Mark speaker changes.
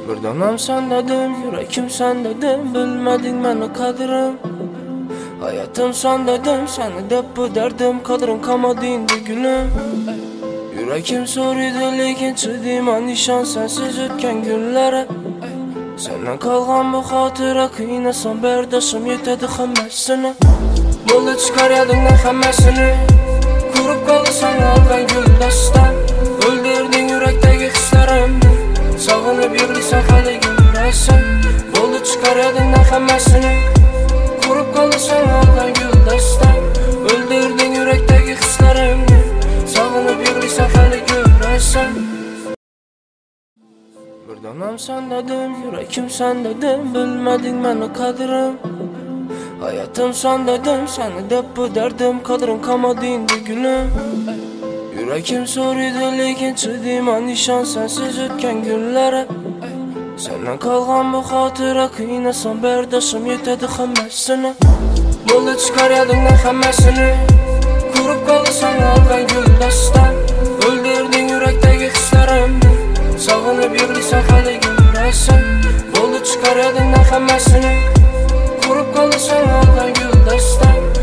Speaker 1: Bir donam sen dedim, yürekim sen dedim, bilmedin beni kadrim. Hayatım sen dedim, seni dep bu derdim, kadrin kalmadı indi gülüm. Yürekim soruydu lekin çıdım anişan sensiz ötken günlere. Senden kalgan bu hatıra kıynasan berdaşım yetedi hammesini. Buldu çıkar yadından hammesini. Kurup kalırsan algan gül dastan. Öldürdün yürekteki hislerimni. Sağınıp yığılsan hali gülesin. Buldu çıkar yadından hammesini. Kurup kalırsan algan gül dastan. Öldürdün yürekteki hislerimni. Sağınıp yığılsan hali gülesin. Bir donam sen dedim, yürekim sen dedim, bilmedin beni kadrim. Hayatım sen dedim, seni dep bu derdim, kadrin kalmadı indi gülüm. Yürekim soruydu lekin çıdım anişan sensiz ötken günlere. Senden kalgan bu hatıra kıynasan berdaşım yetedi hammesini. Buldu çıkar yadından hammesini. Kurup kalırsan algan gül dastan. Öldürdün yürekteki hislerimni. Sağınıp yığılsan hali gülesin. Buldu çıkar yadından hammesini. Kurup kalırsan algan gül dastan.